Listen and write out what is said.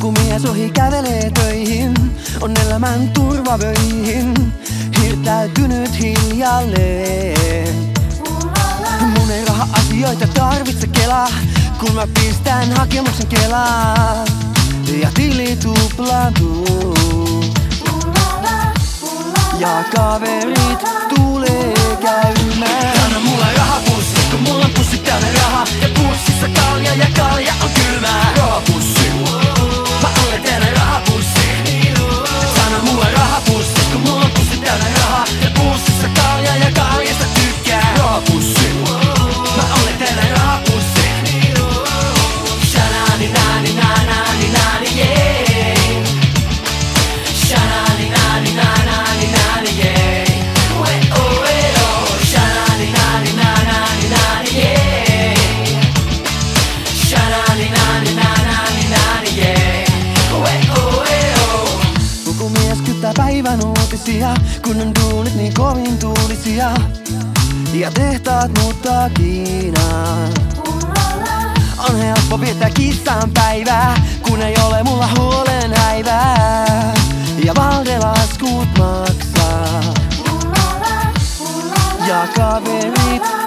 Pukumies ohi kävelee töihin, on elämän turvavöihin, hirttäytynyt hiljalleen. Mun ei raha-asioita tarvitse kelaa, kun mä pistän hakemuksen Kelaan ja tili tuplaantuu. Ja kaverit tulee käymään. Anna mulle rahapussi, kun mulla on pussi täynnä rahaa. Ja pussissa kalja ja kalja on kylmää. Rahapussi, mä olen teidän rahapussi. Anna mulle rahapussi, kun mulla on pussi täynnä rahaa. Ja pussissa kalja ja kaljasta tykkää. Rahapussi, mä olen teidän rahapussi. Shanani nani nani nani yeah. Shanani nani nani nani yeah. Pukumies kyttää päivän uutisia, kun on duunit niin kovin tuulisia. Ja tehtaat muuttaa Kiinaan. On helppo viettää kissan päivää, kun ei ole mulla huolen häivää. Ja valdelaskut maksaa. Ja kaverit